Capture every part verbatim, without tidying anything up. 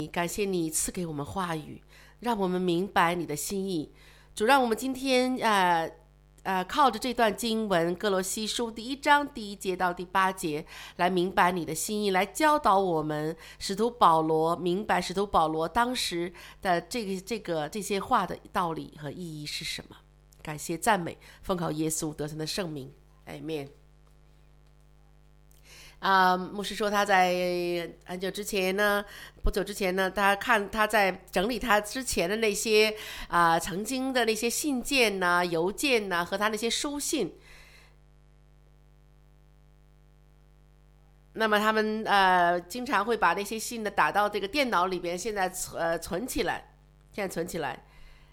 感谢你赐给我们话语，让我们明白你的心意。主，让我们今天呃呃靠着这段经文，哥罗西书第一章第一节到第八节，来明白你的心意，来教导我们。使徒保罗明白使徒保罗当时的这个这个这些话的道理和意义是什么。感谢赞美，奉靠耶稣得胜的圣名，Amen。啊、牧师说他在很久之前呢，不久之前呢，他看他在整理他之前的那些啊、曾经的那些信件呐、邮件呐、和他那些书信。那么他们呃经常会把那些信呢打到这个电脑里边，现在呃存起来，现在存起来。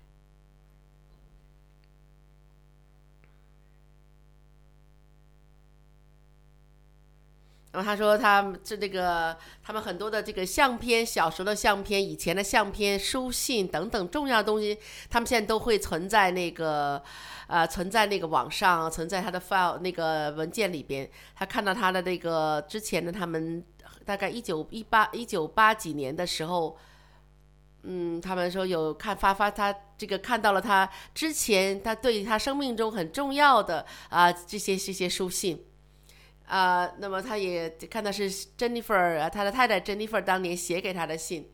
然后他说他这这个他们很多的这个相片，小时候的相片、以前的相片、书信等等重要的东西，他们现在都会存在那个呃存在那个网上，存在他的 file 那个文件里边。他看到他的那个之前的他们大概一九一八一九八几年的时候，嗯，他们说有看发发他这个看到了他之前他对他生命中很重要的啊、这些这些书信。啊、呃，那么他也看到是 Jennifer 他的太太 Jennifer 当年写给他的信。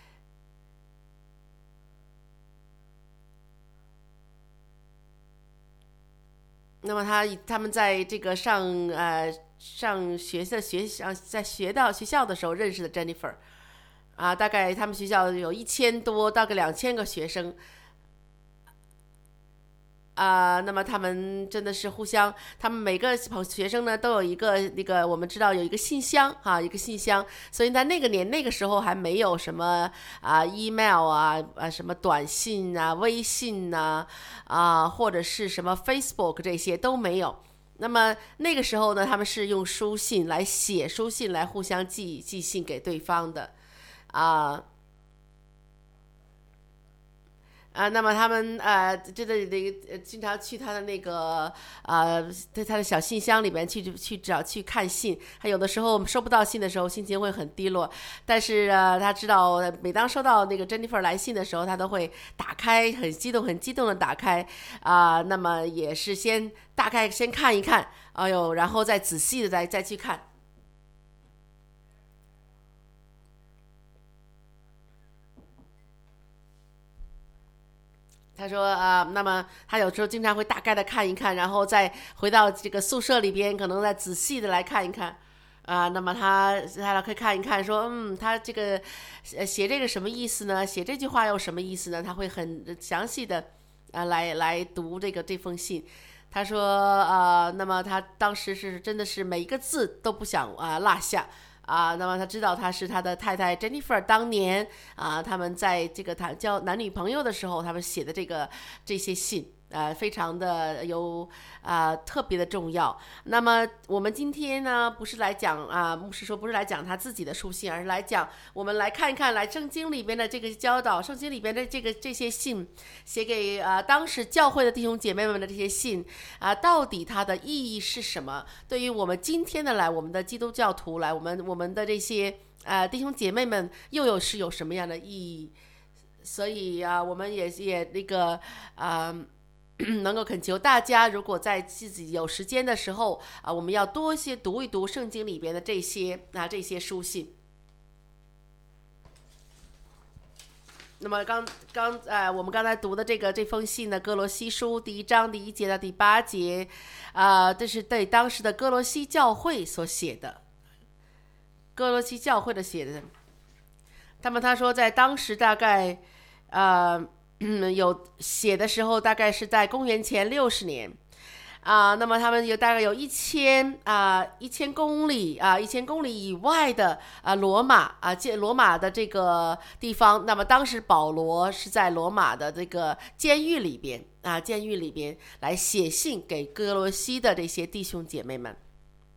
那么他他们在这个上呃上学的学校在学到学校的时候认识的 Jennifer 啊、大概他们学校有一千多大概两千个学生。啊、呃，那么他们真的是互相，他们每个学生呢都有一个那个，我们知道有一个信箱哈、啊，一个信箱，所以在那个年那个时候还没有什么啊 email 啊啊什么短信啊、微信呐 啊, 啊或者是什么 Facebook 这些都没有。那么那个时候呢，他们是用书信来写书信来互相寄寄信给对方的啊。啊，那么他们呃，真的那个经常去他的那个呃，在他的小信箱里边去去找去看信。他有的时候收不到信的时候，心情会很低落。但是呃，他知道每当收到那个 Jennifer 来信的时候，他都会打开，很激动、很激动的打开啊、呃。那么也是先大概先看一看，哎呦，然后再仔细的再再去看。他说啊、呃，那么他有时候经常会大概的看一看，然后再回到这个宿舍里边，可能再仔细的来看一看，啊、呃，那么他他可以看一看说，嗯，他这个呃写这个什么意思呢？写这句话又什么意思呢？他会很详细的啊、呃、来来读这个这封信。他说呃，那么他当时是真的是每一个字都不想啊、呃、落下。啊，那么他知道他是他的太太 Jennifer 当年啊，他们在这个谈交男女朋友的时候，他们写的这个这些信。呃，非常的有啊、呃、特别的重要。那么我们今天呢，不是来讲啊、呃，牧师说不是来讲他自己的书信，而是来讲我们来看一看来圣经里边的这个教导，圣经里边的这个这些信，写给啊、呃、当时教会的弟兄姐妹们的这些信啊、呃，到底它的意义是什么？对于我们今天的来，我们的基督教徒来，我们我们的这些啊、呃、弟兄姐妹们，又有是有什么样的意义？所以啊、呃，我们也也那个啊。呃能够恳求大家，如果在自己有时间的时候啊，我们要多些读一读圣经里边的这些啊这些书信。那么刚刚呃，我们刚才读的这个这封信呢，《哥罗西书》第一章第一节到第八节，啊、呃，这是对当时的哥罗西教会所写的，哥罗西教会的写的。那么他说，在当时大概呃。嗯，有写的时候大概是在公元前六十年啊、呃，那么他们有大概有一千啊一千公里啊一千公里以外的啊罗马啊这罗马的这个地方，那么当时保罗是在罗马的这个监狱里边啊监狱里边来写信给哥罗西的这些弟兄姐妹们。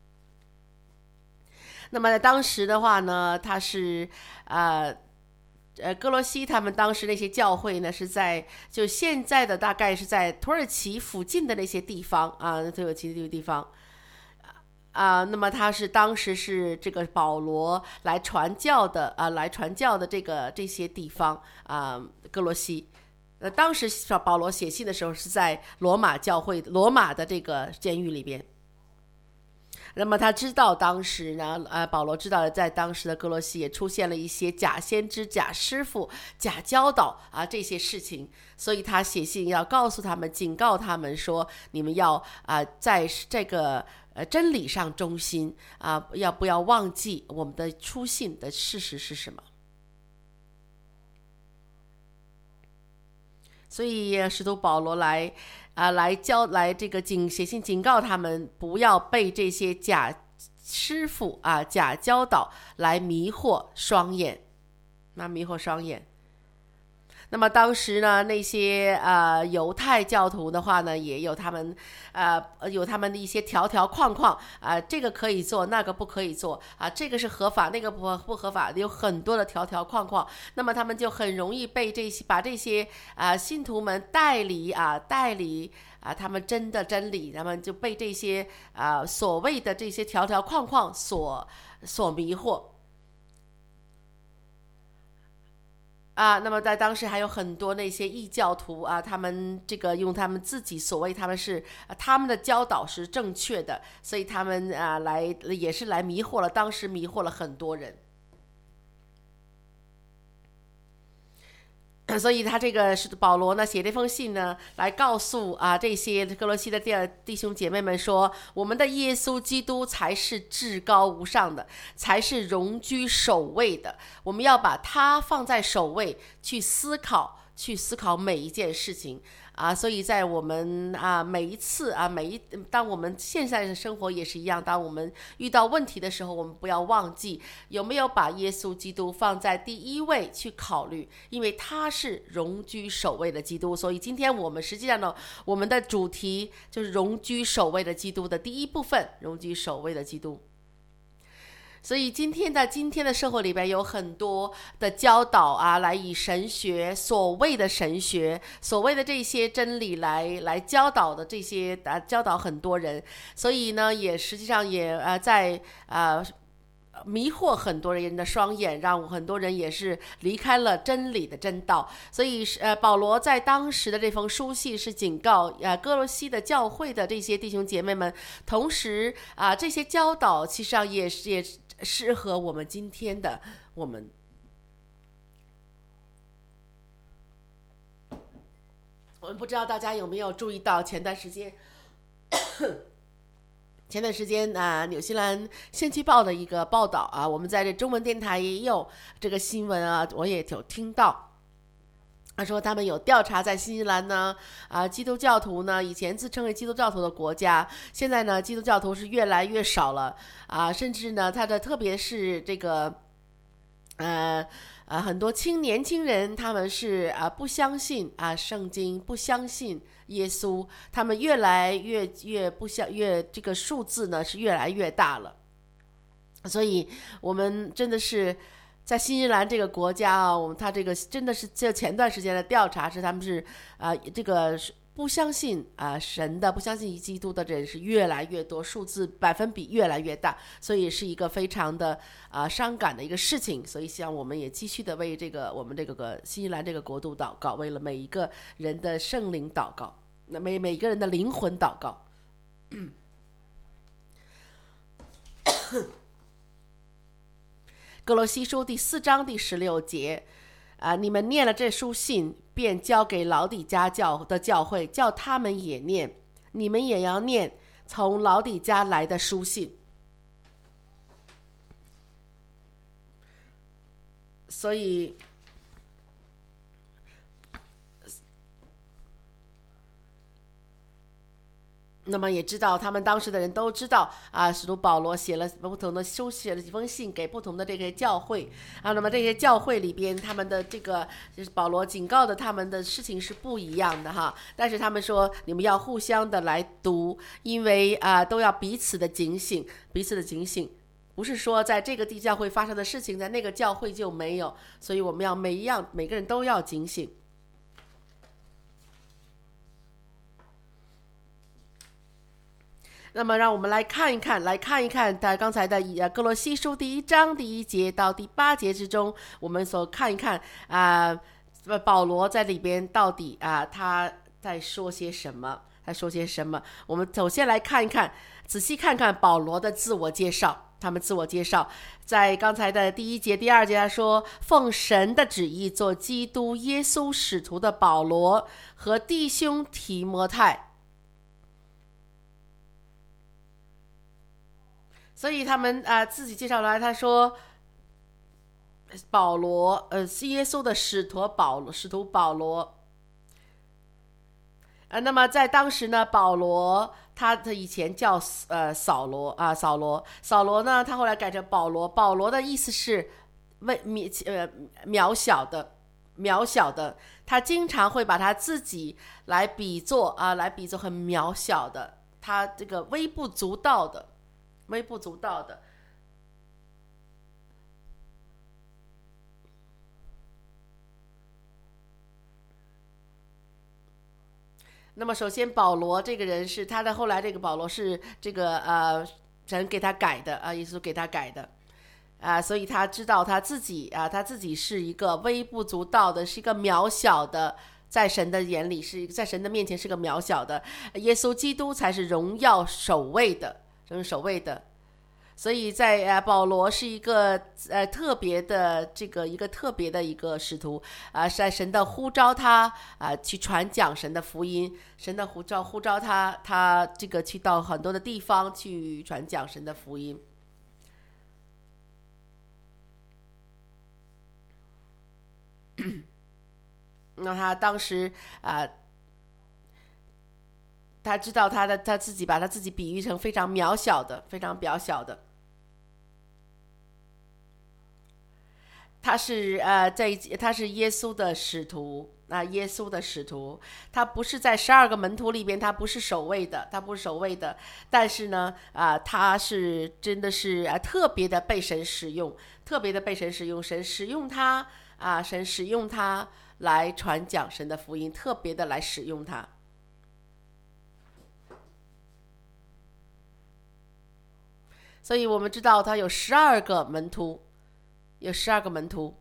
那么在当时的话呢，他是呃。呃，哥罗西他们当时那些教会呢，是在就现在的大概是在土耳其附近的那些地方啊，土耳其的地方啊、那么他是当时是这个保罗来传教的啊、来传教的这个这些地方啊、哥罗西。呃，当时保罗写信的时候是在罗马教会、罗马的这个监狱里边。那么他知道当时呢，呃，保罗知道了，在当时的哥罗西也出现了一些假先知、假师傅、假教导啊这些事情，所以他写信要告诉他们、警告他们说，你们要啊、在这个呃真理上忠心啊，要不要忘记我们的初信的事实是什么？所以使徒保罗来啊、呃来教来这个警写信警告他们，不要被这些假师傅啊、假教导来迷惑双眼，那迷惑双眼。那么当时呢，那些呃犹太教徒的话呢，也有他们呃有他们的一些条条框框啊、呃，这个可以做，那个不可以做啊，这个是合法，那个不不合法，有很多的条条框框。那么他们就很容易被这些把这些啊、呃、信徒们带离啊带离啊他们真的真理，他们就被这些啊、呃、所谓的这些条条框框所所迷惑。啊，那么在当时还有很多那些异教徒啊，他们这个用他们自己所谓他们是、啊、他们的教导是正确的，所以他们啊来也是来迷惑了，当时迷惑了很多人。所以他这个是保罗呢写这封信呢，来告诉啊这些哥罗西的弟弟兄姐妹们说，我们的耶稣基督才是至高无上的，才是荣居首位的。我们要把他放在首位去思考，去思考每一件事情啊。所以在我们啊每一次啊每一当我们现在的生活也是一样，当我们遇到问题的时候，我们不要忘记有没有把耶稣基督放在第一位去考虑，因为他是荣居首位的基督。所以今天我们实际上呢，我们的主题就是荣居首位的基督的第一部分，荣居首位的基督。所以今天在今天的社会里边有很多的教导啊，来以神学所谓的神学所谓的这些真理来来教导的这些啊教导很多人，所以呢也实际上也呃在呃迷惑很多人的双眼，让很多人也是离开了真理的真道。所以呃保罗在当时的这封书信是警告呃哥罗西的教会的这些弟兄姐妹们，同时啊、呃、这些教导其实上也是也适合我们今天的我们。我们不知道大家有没有注意到前段时间前段时间啊、呃，纽西兰先驱报的一个报道啊，我们在这中文电台也有这个新闻啊，我也有听到。他说他们有调查，在新西兰呢，啊、呃，基督教徒呢，以前自称为基督教徒的国家，现在呢，基督教徒是越来越少了啊、呃，甚至呢，他的特别是这个，呃。呃，很多青年轻人他们是啊、呃、不相信啊、呃、圣经，不相信耶稣，他们越来越越不相越这个数字呢是越来越大了，所以我们真的是在新西兰这个国家啊，我们他这个真的是这前段时间的调查是他们是啊、呃、这个是。不相信啊、呃、神的，不相信基督的人是越来越多，数字百分比越来越大，所以是一个非常的啊、呃、伤感的一个事情。所以希望我们也继续的为这个我们这个个新西兰这个国度祷告，为了每一个人的圣灵祷告，那每每个人的灵魂祷告。哥罗西书第四章第十六节。啊、呃，你们念了这书信，便交给老底嘉教的教会，叫他们也念，你们也要念从老底嘉来的书信。所以那么也知道，他们当时的人都知道啊，使徒保罗写了不同的书，写了几封信给不同的这个教会啊。那么这些教会里边，他们的这个就是保罗警告的他们的事情是不一样的哈。但是他们说，你们要互相的来读，因为啊都要彼此的警醒，彼此的警醒。不是说在这个地教会发生的事情，在那个教会就没有，所以我们要每一样每个人都要警醒。 那么让我们来看一看，来看一看在刚才的呃哥罗西书第一章第一节到第八节之中，我们所看一看啊、呃，保罗在里边到底啊、呃、他在说些什么？他说些什么？我们首先来看一看，仔细看看保罗的自我介绍。他们自我介绍，在刚才的第一节、第二节，他说：“奉神的旨意做基督耶稣使徒的保罗和弟兄提摩太。”所以他们啊、呃、自己介绍来，他说保罗呃是耶稣的使徒保罗，使徒保罗。啊，那么在当时呢，保罗他的以前叫呃扫罗啊，扫罗，扫罗呢，他后来改成保罗。保罗的意思是微呃渺小的，渺小的。他经常会把他自己来比作啊，来比作很渺小的，他这个微不足道的，微不足道的。那么首先保罗这个人是他的后来这个保罗是这个呃神给他改的啊，耶稣给他改的啊，所以他知道他自己啊，他自己是一个微不足道的，是一个渺小的，在神的眼里是在神的面前是个渺小的，耶稣基督才是荣耀首位的，荣首位的。所以在呃，保罗是一个呃特别的这个一个特别的一个使徒啊、呃，在神的呼召他啊、呃、去传讲神的福音，神的呼召呼召他，他这个去到很多的地方去传讲神的福音。那他当时啊、呃，他知道他的他自己把他自己比喻成非常渺小的，非常渺小的。他是呃，在他是耶稣的使徒啊、呃，耶稣的使徒，他不是在十二个门徒里边，他不是首位的，他不是首位的，但是呢，啊、呃，他是真的是啊、呃，特别的被神使用，特别的被神使用，神使用他啊、呃，神使用他来传讲神的福音，特别的来使用他。所以我们知道他有十二个门徒。有十二个门徒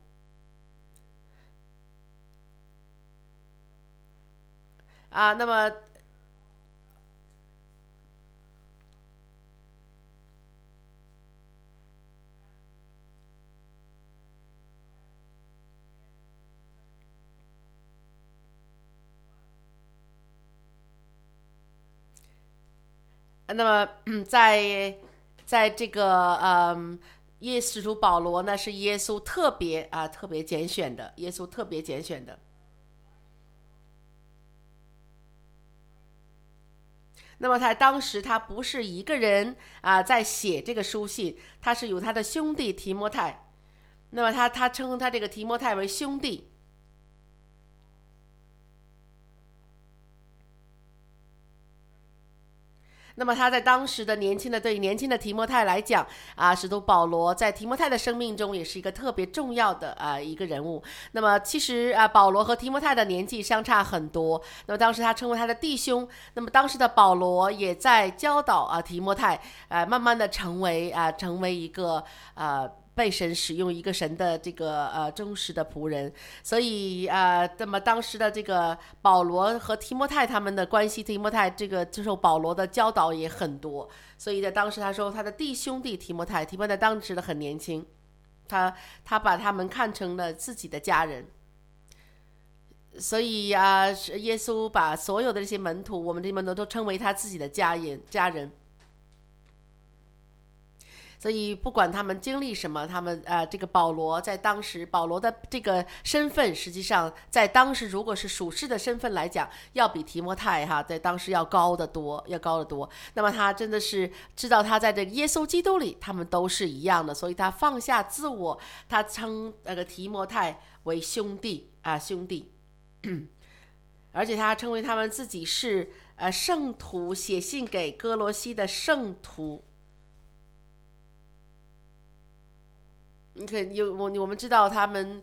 啊，那么那么、嗯、在在这个嗯。耶使徒保罗呢是耶稣特别啊特别拣选的，耶稣特别拣选的。那么他当时他不是一个人啊在写这个书信，他是有他的兄弟提摩太。那么他他称他这个提摩太为兄弟。那么他在当时的年轻的对年轻的提摩太来讲啊，使徒保罗在提摩太的生命中也是一个特别重要的啊一个人物。那么其实啊，保罗和提摩太的年纪相差很多。那么当时他称为他的弟兄。那么当时的保罗也在教导啊提摩太，啊慢慢的成为啊成为一个啊。被神使用一个神的这个呃忠实的仆人，所以呃，那么当时的这个保罗和提摩太他们的关系，提摩太这个接受保罗的教导也很多，所以在当时他说他的弟兄弟提摩太，提摩太当时的很年轻，他他把他们看成了自己的家人。所以啊，耶稣把所有的这些门徒，我们这些门徒都称为他自己的家人，家人。所以不管他们经历什么，他们呃，这个保罗在当时，保罗的这个身份，实际上在当时，如果是属世的身份来讲，要比提摩太哈在当时要高得多，要高得多。那么他真的是知道他在这个耶稣基督里，他们都是一样的，所以他放下自我，他称那个提摩太为兄弟啊，兄弟。而且他称为他们自己是呃圣徒，写信给哥罗西的圣徒。你可有我我们知道他们，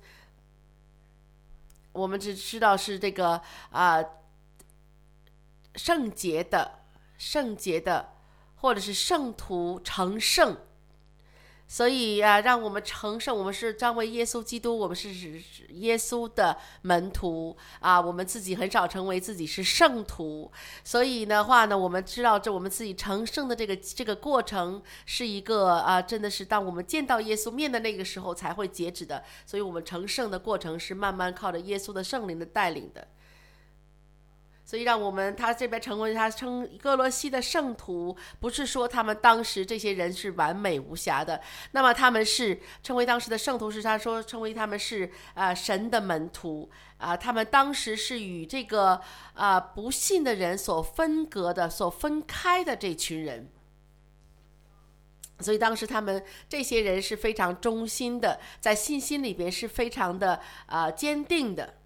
我们只知道是这个啊、呃、圣洁的、圣洁的， 或者是圣徒成圣。所以啊，让我们成圣，我们是张为耶稣基督，我们是耶稣的门徒啊。我们自己很少成为自己是圣徒，所以的话呢，我们知道这我们自己成圣的这个这个过程是一个啊，真的是当我们见到耶稣面的那个时候才会截止的。所以我们成圣的过程是慢慢靠着耶稣的圣灵的带领的。所以让我们他这边成为他称哥罗西的圣徒，不是说他们当时这些人是完美无瑕的，那么他们是成为当时的圣徒，是他说称为他们是啊、呃、神的门徒啊、呃，他们当时是与这个啊、呃、不信的人所分隔的、所分开的这群人。所以当时他们这些人是非常忠心的，在信心里边是非常的啊、呃、坚定的。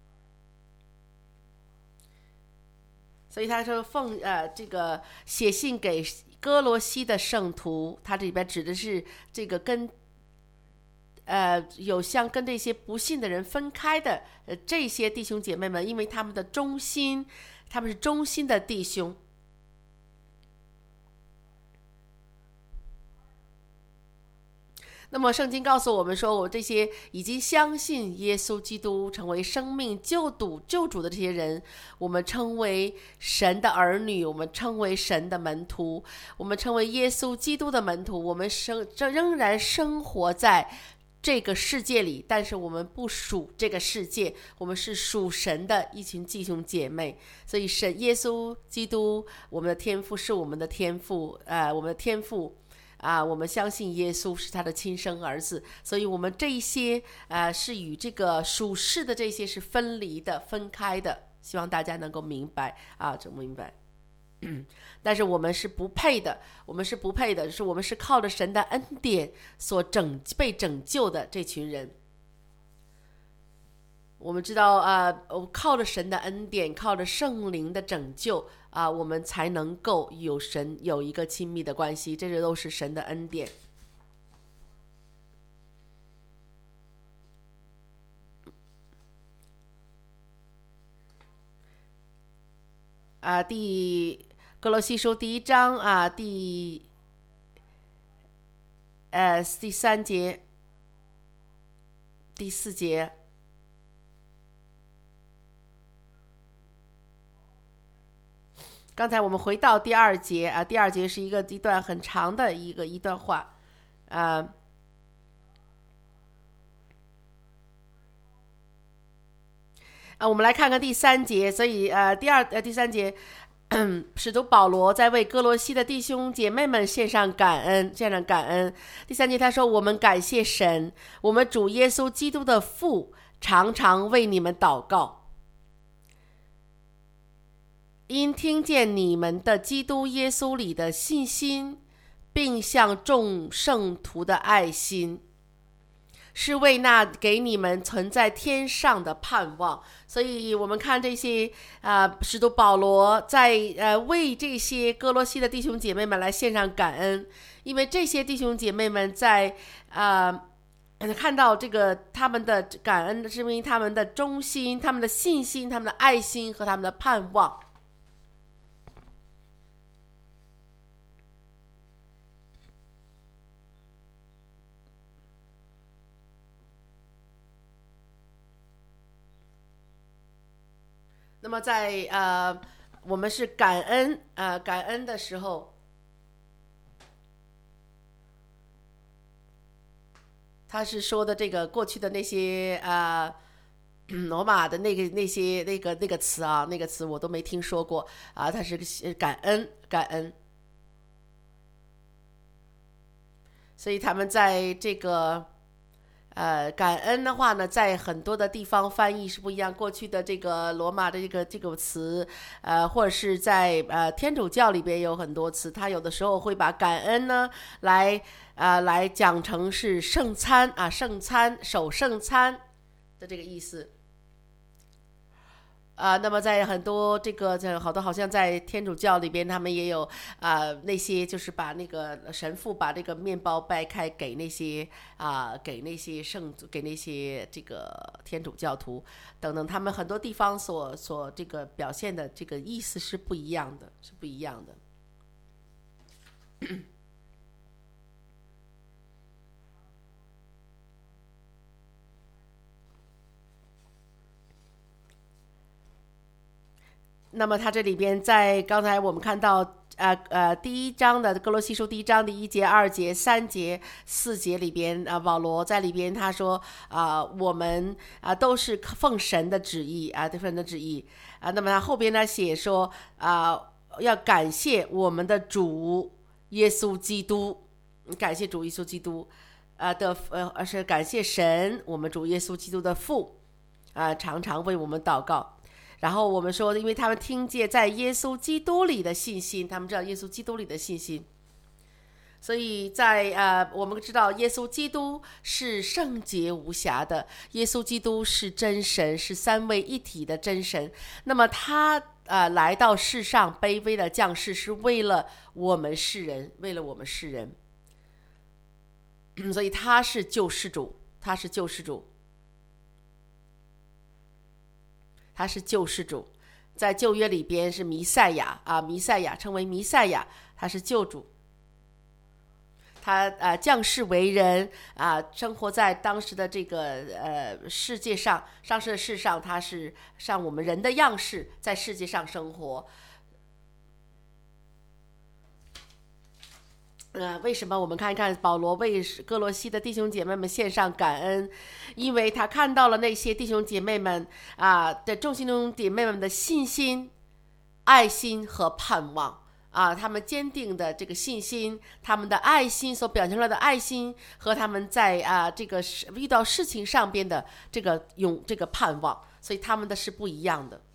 所以他说奉呃这个写信给哥罗西的圣徒，他这里边指的是这个跟呃有相跟这些不信的人分开的呃这些弟兄姐妹们，因为他们的忠心，他们是忠心的弟兄。那么圣经告诉我们说，我这些已经相信耶稣基督成为生命救主救主的这些人，我们称为神的儿女，我们称为神的门徒，我们称为耶稣基督的门徒。我们生这仍然生活在这个世界里，但是我们不属这个世界，我们是属神的一群弟兄姐妹。所以神耶稣基督，我们的天父是我们的天父，呃，我们的天父。啊，我们相信耶稣是他的亲生儿子，所以我们这一些呃是与这个属世的这些是分离的、分开的。希望大家能够明白啊，这明白。但是我们是不配的，我们是不配的，是我们是靠着神的恩典所拯被拯救的这群人。我们知道啊，靠着神的恩典，靠着圣灵的拯救啊，我们才能够有神有一个亲密的关系，这些都是神的恩典。啊，第哥罗西书第一章啊，第呃第三节、第四节。刚才我们回到第二节啊，第二节是一个一段很长的一个一段话，啊，啊，我们来看看第三节。所以呃，第二呃第三节，使徒保罗在为哥罗西的弟兄姐妹们献上感恩，献上感恩。第三节他说：“我们感谢神，我们主耶稣基督的父，常常为你们祷告。”因听见你们的基督耶稣里的信心，并向众圣徒的爱心，是为那给你们存在天上的盼望。所以我们看这些啊、呃，使徒保罗在呃为这些哥罗西的弟兄姐妹们来献上感恩，因为这些弟兄姐妹们在啊。呃看到这个他们的感恩，是因为他们的忠心、他们的信心、他们的爱心和他们的盼望。那么在呃，我们是感恩呃感恩的时候，他是说的这个过去的那些呃罗马的那个那些那个那个词啊，那个词我都没听说过啊，它是个感恩感恩，所以他们在这个。呃，感恩的话呢，在很多的地方翻译是不一样。过去的这个罗马的这个这个词，呃，或者是在呃天主教里边有很多词，它有的时候会把感恩呢来呃来讲成是圣餐啊，圣餐守圣餐的这个意思。啊、呃，那么在很多这个在好多好像在天主教里边，他们也有啊、呃、那些就是把那个神父把这个面包掰开给那些啊、呃、给那些圣给那些这个天主教徒等等，他们很多地方所所这个表现的这个意思是不一样的，是不一样的。 那么他这里边在刚才我们看到呃呃第一章的哥罗西书第一章第一节、二节、三节、四节里边啊，保罗在里边他说啊、呃，我们啊、呃、都是奉神的旨意啊，对神的旨意啊。那么他后边呢写说啊、呃，要感谢我们的主耶稣基督，感谢主耶稣基督啊的呃，而是感谢神，我们主耶稣基督的父啊、呃，常常为我们祷告。然后我们说，因为他们听见在耶稣基督里的信心，他们知道耶稣基督里的信心，所以在呃，我们知道耶稣基督是圣洁无瑕的，耶稣基督是真神，是三位一体的真神。那么他呃来到世上卑微的降世，是为了我们世人，为了我们世人，所以他是救世主，他是救世主。他是救世主，在旧约里边是弥赛亚啊，弥赛亚称为弥赛亚，他是救主。他啊降世为人啊，生活在当时的这个呃世界上，当时的世上，他是像我们人的样式，在世界上生活。呃，为什么我们看一看保罗为哥罗西的弟兄姐妹们献上感恩？因为他看到了那些弟兄姐妹们啊的众弟兄姐妹们的信心、爱心和盼望啊，他们坚定的这个信心，他们的爱心所表现出来的爱心，和他们在啊这个遇到事情上边的这个勇这个盼望，所以他们的是不一样的。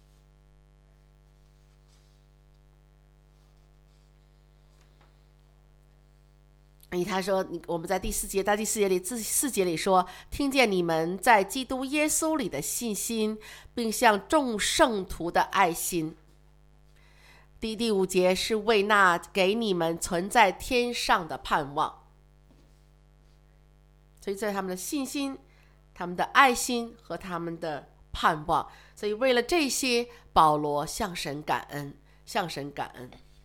他说我们在第四节到第四节里第四节里说，听见你们在基督耶稣里的信心，并向众圣徒的爱心。第第五节是为那给你们存在天上的盼望。所以在他们的信心、他们的爱心和他们的盼望，所以为了这些，保罗向神感恩，向神感恩。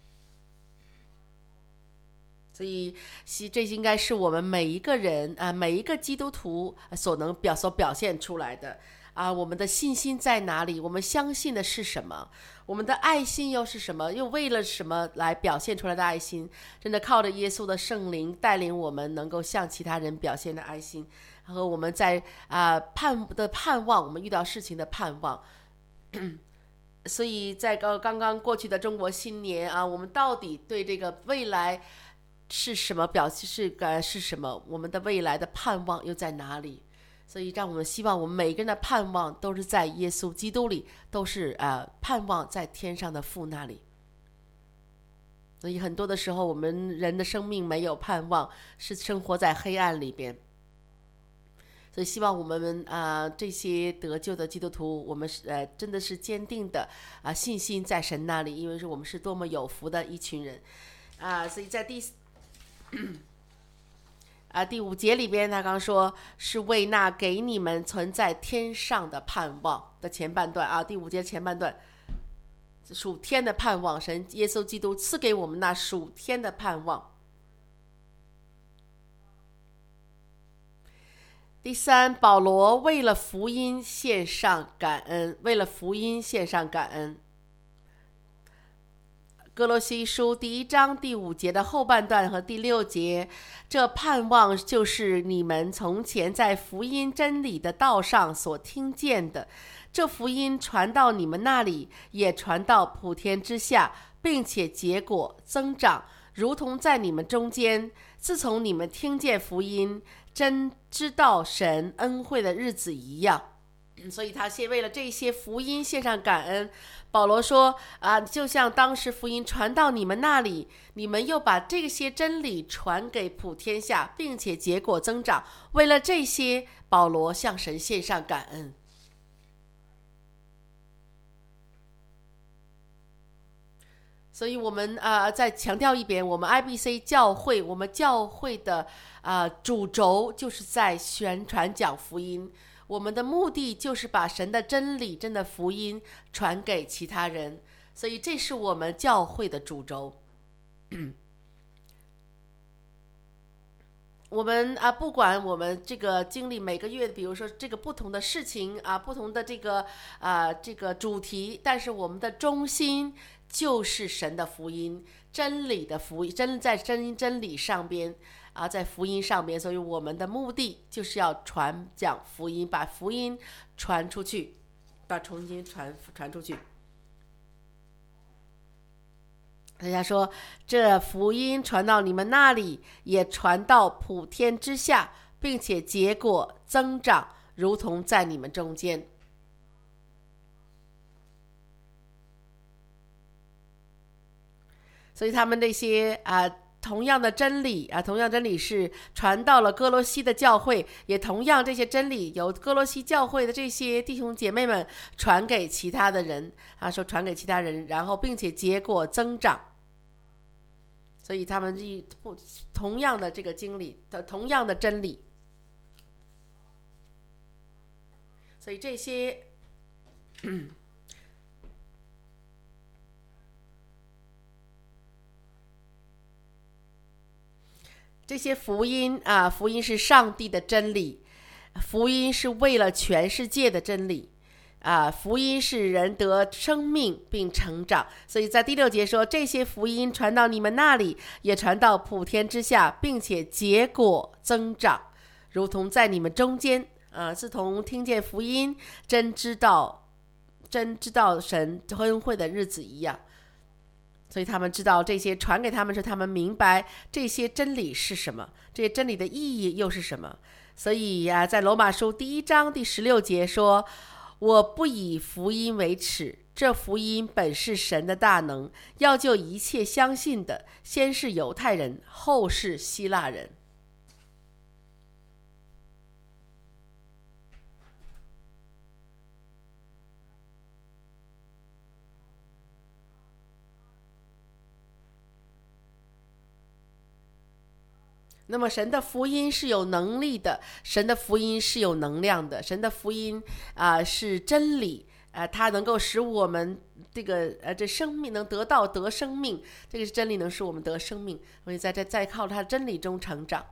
所以这应该是我们每一个人啊、呃，每一个基督徒所能表所表现出来的啊、呃。我们的信心在哪里？我们相信的是什么？我们的爱心又是什么？又为了什么来表现出来的爱心？真的靠着耶稣的圣灵带领我们，能够向其他人表现的爱心，和我们在啊、呃、盼的盼望，我们遇到事情的盼望。所以在刚刚刚过去的中国新年啊，我们到底对这个未来是什么表示是呃是什么？我们的未来的盼望又在哪里？所以让我们希望我们每个人的盼望都是在耶稣基督里，都是呃盼望在天上的父那里。所以很多的时候，我们人的生命没有盼望，是生活在黑暗里边。所以希望我们啊、呃、这些得救的基督徒，我们是呃真的是坚定的啊、呃、信心在神那里，因为是我们是多么有福的一群人啊、呃！所以在第啊，第五节里边，他刚说是为那给你们存在天上的盼望的前半段啊，第五节前半段，属天的盼望，神耶稣基督赐给我们那属天的盼望。第三，保罗为了福音献上感恩，为了福音献上感恩。哥罗西书第一章第五节的后半段和第六节，这盼望就是你们从前在福音真理的道上所听见的，这福音传到你们那里，也传到普天之下，并且结果增长，如同在你们中间，自从你们听见福音，真知道神恩惠的日子一样。所以他先为了这些福音献上感恩。保罗说啊，就像当时福音传到你们那里，你们又把这些真理传给普天下，并且结果增长。为了这些，保罗向神献上感恩。所以我们啊、呃、再强调一遍，我们 I B C 教会，我们教会的啊、呃、主轴就是在宣传讲福音。我们的目的就是把神的真理、真的福音传给其他人，所以这是我们教会的主轴。 我们啊，不管我们这个经历每个月，比如说这个不同的事情啊，不同的这个啊这个主题，但是我们的中心就是神的福音，真理的福音，真在真真理上边啊，在福音上边，所以我们的目的就是要传讲福音，把福音传出去，把重新传传出去。人家说，这福音传到你们那里，也传到普天之下，并且结果增长，如同在你们中间。所以他们那些啊，同样的真理啊，同样真理是传到了哥罗西的教会，也同样这些真理由哥罗西教会的这些弟兄姐妹们传给其他的人啊，说传给其他人，然后并且结果增长。所以他们一同样的这个经历的同样的真理，所以这些这些福音啊，福音是上帝的真理，福音是为了全世界的真理啊，福音是人得生命并成长。所以在第六节说，这些福音传到你们那里，也传到普天之下，并且结果增长，如同在你们中间啊，自从听见福音，真知道真知道神恩惠的日子一样。所以他们知道这些传给他们时，他们明白这些真理是什么，这些真理的意义又是什么。所以啊，在罗马书第一章第十六节说，我不以福音为耻，这福音本是神的大能，要救一切相信的，先是犹太人，后是希腊人。那么神的福音是有能力的，神的福音是有能量的，神的福音啊、呃、是真理啊、呃，它能够使我们这个呃这生命能得到得生命，这个是真理能使我们得生命，所以在这在靠它的真理中成长。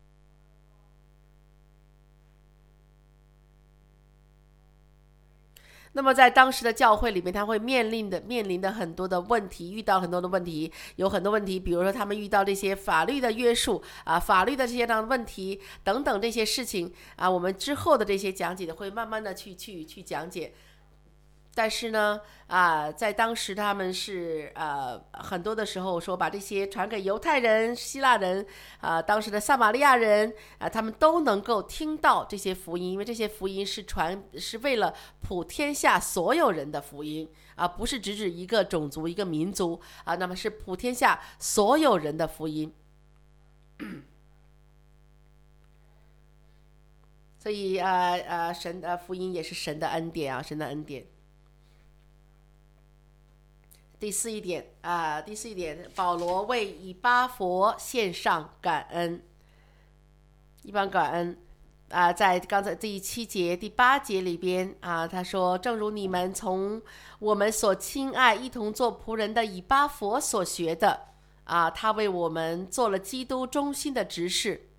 那么在当时的教会里面，他会面临的面临的很多的问题，遇到很多的问题，有很多问题，比如说他们遇到这些法律的约束啊，法律的这些样的问题等等这些事情啊，我们之后的这些讲解会慢慢的去去去讲解。但是呢，啊，在当时他们是呃很多的时候说把这些传给犹太人、希腊人啊，当时的撒玛利亚人啊，他们都能够听到这些福音，因为这些福音是传是为了普天下所有人的福音啊，不是只指一个种族、一个民族啊，那么是普天下所有人的福音。所以呃呃，神的福音也是神的恩典啊，神的恩典。第四一点啊、呃，第四一点，保罗为以巴弗献上感恩，一般感恩啊、呃，在刚才第七节、第八节里边啊、呃，他说：“正如你们从我们所亲爱、一同做仆人的以巴弗所学的啊、呃，他为我们做了基督忠心的执事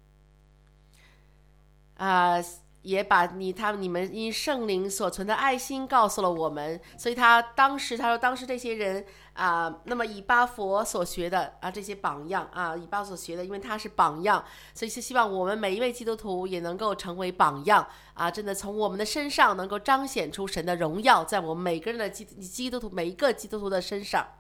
啊。呃”也把你他你们因圣灵所存的爱心告诉了我们，所以他当时他说当时这些人啊、呃，那么以巴弗所学的啊这些榜样啊，以巴弗所学的，因为他是榜样，所以是希望我们每一位基督徒也能够成为榜样啊，真的从我们的身上能够彰显出神的荣耀，在我们每个人的基基督徒每一个基督徒的身上。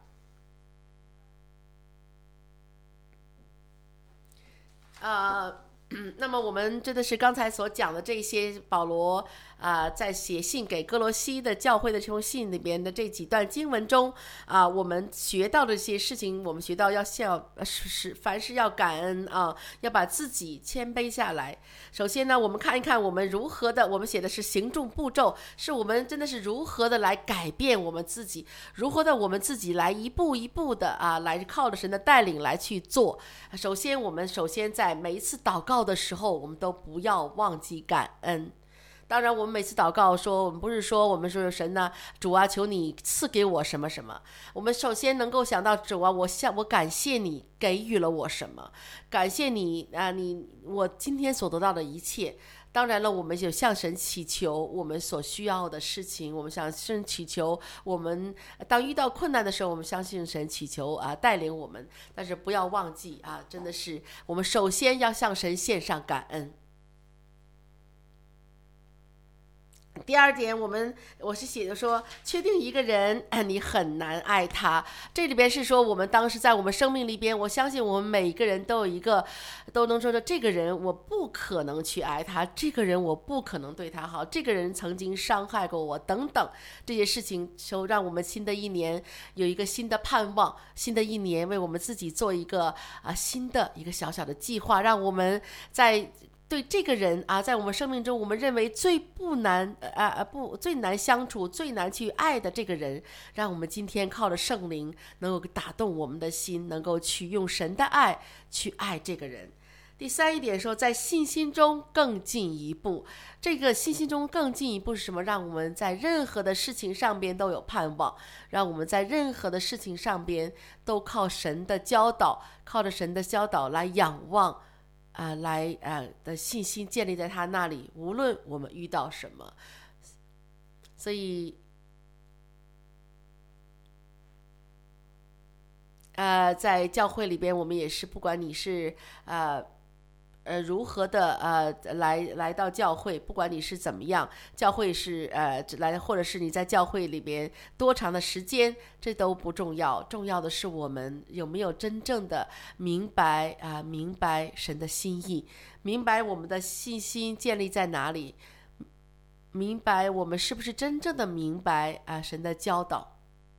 呃。嗯，那么我们真的是刚才所讲的这些，保罗啊、呃，在写信给哥罗西的教会的这封信里边的这几段经文中啊、呃，我们学到的这些事情，我们学到要效是凡事要感恩啊，要把自己谦卑下来。首先呢，我们看一看我们如何的，我们写的是行动步骤，是我们真的是如何的来改变我们自己，如何的我们自己来一步一步的啊，来靠着神的带领来去做。首先，我们首先在每一次祷告的时候，我们都不要忘记感恩。 当然，我们每次祷告说，我们不是说我们说神呐、主啊，求你赐给我什么什么。我们首先能够想到主啊，我向我感谢你给予了我什么，感谢你啊，你我今天所得到的一切。当然了，我们就向神祈求我们所需要的事情，我们向神祈求，我们当遇到困难的时候，我们相信神祈求啊带领我们。但是不要忘记啊，真的是我们首先要向神献上感恩。第二点，我们我是写的说，确定一个人你很难爱他。这里边是说，我们当时在我们生命里边，我相信我们每一个人都有一个，都能说说这个人我不可能去爱他，这个人我不可能对他好，这个人曾经伤害过我等等这些事情，就让我们新的一年有一个新的盼望，新的一年为我们自己做一个啊新的一个小小的计划，让我们在。对这个人啊，在我们生命中，我们认为最不难啊啊不最难相处、最难去爱的这个人，让我们今天靠着圣灵能够打动我们的心，能够去用神的爱去爱这个人。第三一点说，在信心中更进一步。这个信心中更进一步是什么？让我们在任何的事情上边都有盼望，让我们在任何的事情上边都靠神的教导，靠着神的教导来仰望。啊、呃，来啊、呃、的信心建立在他那里，无论我们遇到什么，所以，呃，在教会里边，我们也是，不管你是呃呃如何的呃来来到教会，不管你是怎么样，教会是呃来，或者是你在教会里边多长的时间，这都不重要，重要的是我们有没有真正的明白啊、呃，明白神的心意，明白我们的信心建立在哪里，明白我们是不是真正的明白啊、呃、神的教导。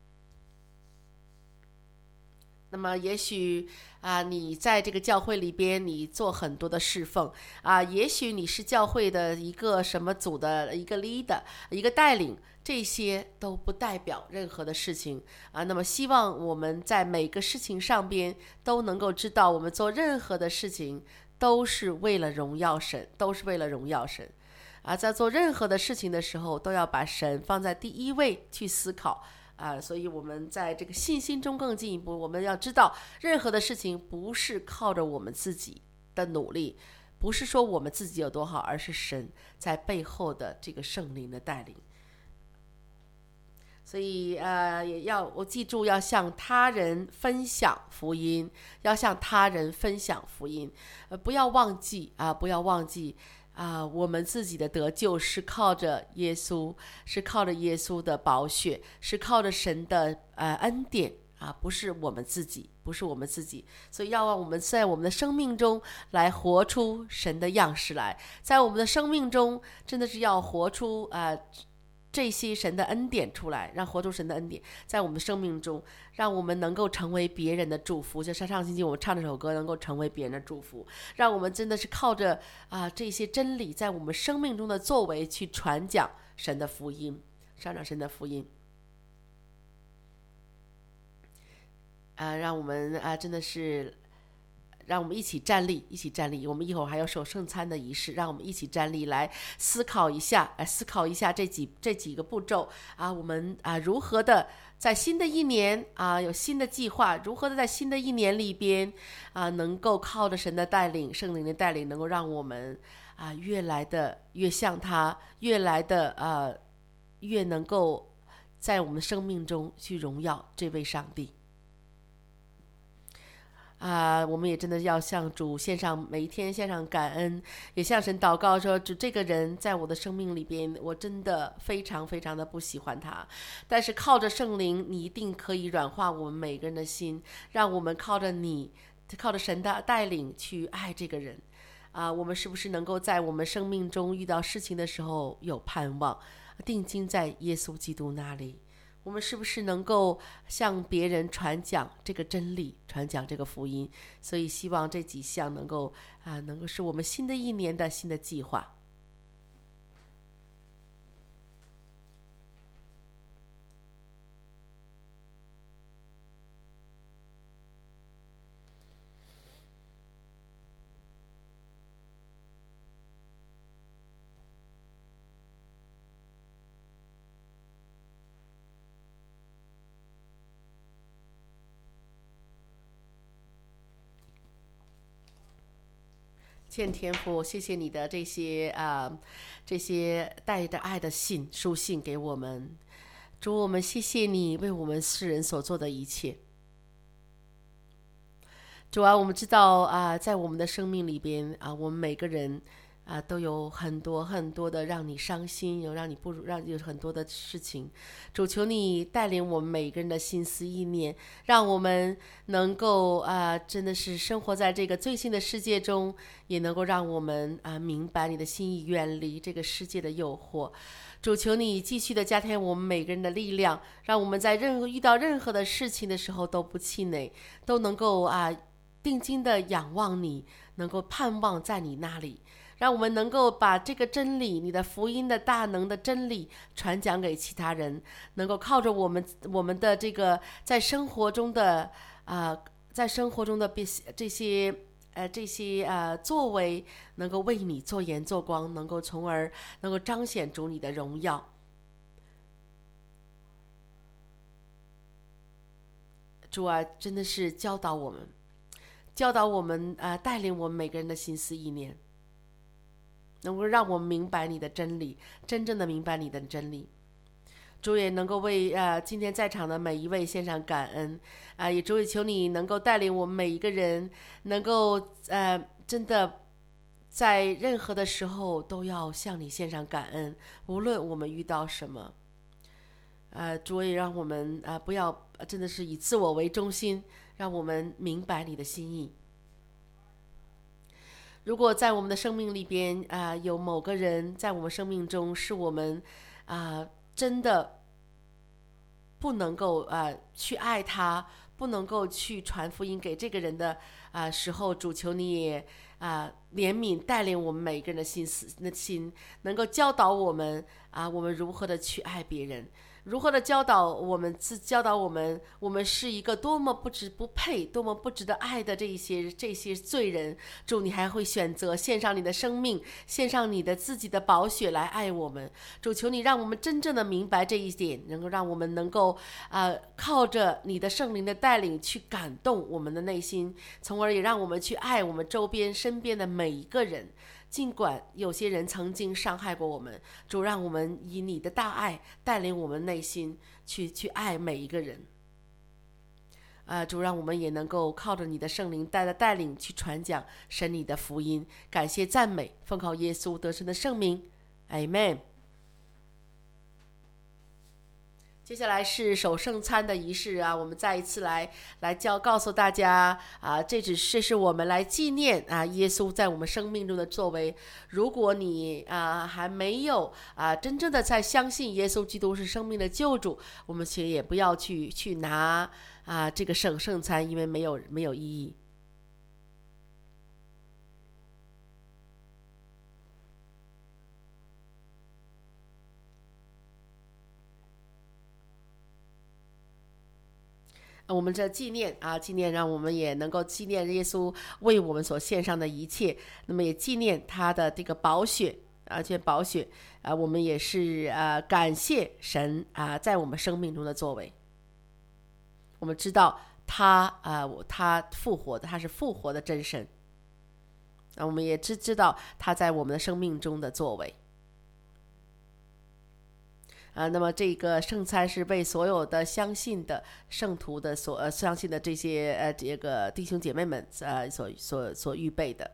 那么也许啊，你在这个教会里边，你做很多的侍奉啊，也许你是教会的一个什么组的一个 leader， 一个带领，这些都不代表任何的事情啊。那么希望我们在每个事情上边都能够知道，我们做任何的事情都是为了荣耀神，都是为了荣耀神啊。在做任何的事情的时候，都要把神放在第一位去思考。啊，所以我们在这个信心中更进一步，我们要知道，任何的事情不是靠着我们自己的努力，不是说我们自己有多好，而是神在背后的这个圣灵的带领。所以呃，也要我记住，要向他人分享福音，要向他人分享福音，呃，不要忘记啊，不要忘记。啊，我们自己的得救是靠着耶稣，是靠着耶稣的宝血，是靠着神的呃恩典啊，不是我们自己，不是我们自己。所以要让我们在我们的生命中来活出神的样式来，在我们的生命中真的是要活出啊、呃、这些神的恩典出来，让活出神的恩典在我们的生命中，让我们能够成为别人的祝福。就像上星期我们唱这首歌，能够成为别人的祝福，让我们真的是靠着啊、呃、这些真理在我们生命中的作为去传讲神的福音，传讲神的福音。啊、呃，让我们啊、呃、真的是。让我们一起站立，一起站立。我们一会儿还有守圣餐的仪式，让我们一起站立来思考一下，来思考一下这几这几个步骤啊，我们啊如何的在新的一年啊有新的计划，如何的在新的一年里边啊能够靠着神的带领、圣灵的带领，能够让我们啊越来的越像他，越来的呃越能够在我们生命中去荣耀这位上帝。啊，我们也真的要向主献上，每一天献上感恩，也向神祷告说，主这个人在我的生命里边，我真的非常非常的不喜欢他，但是靠着圣灵，你一定可以软化我们每个人的心，让我们靠着你，靠着神的带领去爱这个人。啊，我们是不是能够在我们生命中遇到事情的时候有盼望，定睛在耶稣基督那里？我们是不是能够向别人传讲这个真理，传讲这个福音？所以希望这几项能够啊、呃，能够是我们新的一年的新的计划。 见天父，谢谢你的这些啊、呃这些带着爱的信书信给我们。主，我们谢谢你为我们世人所做的一切。主啊，我们知道啊、在我们的生命里边啊、我们每个人啊、都有很多很多的让你伤心，有让你不让有很多的事情。主，求你带领我们每个人的心思意念，让我们能够啊、真的是生活在这个最新的世界中，也能够让我们啊、明白你的心意，远离这个世界的诱惑。主，求你继续的加添我们每个人的力量，让我们在任何遇到任何的事情的时候都不气馁，都能够啊定睛的仰望你，能够盼望在你那里，让我们能够把这个真理，你的福音的大能的真理传讲给其他人，能够靠着我们我们的这个在生活中的啊、呃在生活中的这些呃这些呃作为，能够为你做盐做光，能够从而能够彰显出你的荣耀。主啊，真的是教导我们，教导我们啊、呃带领我们每个人的心思意念，能够让我们明白你的真理，真正的明白你的真理。主也能够为呃今天在场的每一位献上感恩啊、也主也求你能够带领我们每一个人，能够呃真的在任何的时候都要向你献上感恩，无论我们遇到什么。呃，主也让我们啊、不要真的是以自我为中心，让我们明白你的心意。如果在我们的生命里边啊、有某个人在我们生命中是我们啊、真的不能够啊、去爱他，不能够去传福音给这个人的啊、时候，主求你也啊、怜悯带领我们每个人的心思的心，能够教导我们啊、我们如何的去爱别人。如何的教导我们自教导我们，我们是一个多么不值不配、多么不值得爱的这一些这些罪人。主，你还会选择献上你的生命，献上你的自己的宝血来爱我们。主，求你让我们真正的明白这一点，能够让我们能够啊、呃靠着你的圣灵的带领去感动我们的内心，从而也让我们去爱我们周边身边的每一个人。尽管有些人曾经伤害过我们，主，让我们以你的大爱带领我们内心去去爱每一个人。啊、主，让我们也能够靠着你的圣灵带的带领去传讲神你的福音。感谢赞美，奉靠耶稣得胜的圣名，Amen。接下来是守圣餐的仪式啊，我们再一次来来教告诉大家啊，这只是是我们来纪念啊耶稣在我们生命中的作为。如果你啊还没有啊真正的在相信耶稣基督是生命的救主，我们其实也不要去去拿啊这个圣圣餐，因为没有没有意义。我们这纪念啊，纪念让我们也能够纪念耶稣为我们所献上的一切，那么也纪念他的这个宝血啊，这宝血啊，我们也是啊感谢神啊在我们生命中的作为。我们知道他啊，他复活的，他是复活的真神啊，我们也知知道他在我们的生命中的作为。啊，那么这个圣餐是为所有的相信的圣徒的所呃相信的这些呃这个弟兄姐妹们呃所所所预备的，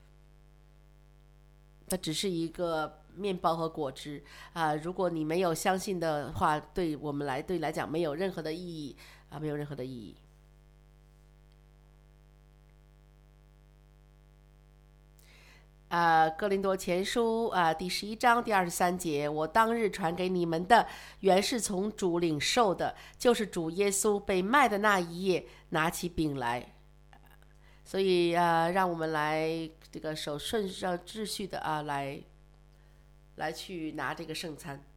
它只是一个面包和果汁啊、如果你没有相信的话，对我们来对来讲没有任何的意义啊，没有任何的意义。啊，哥林多前书啊，第十一章第二十三节，我当日传给你们的，原是从主领受的，就是主耶稣被卖的那一夜，拿起饼来。所以啊，让我们来这个守顺上秩序的啊，来来去拿这个圣餐。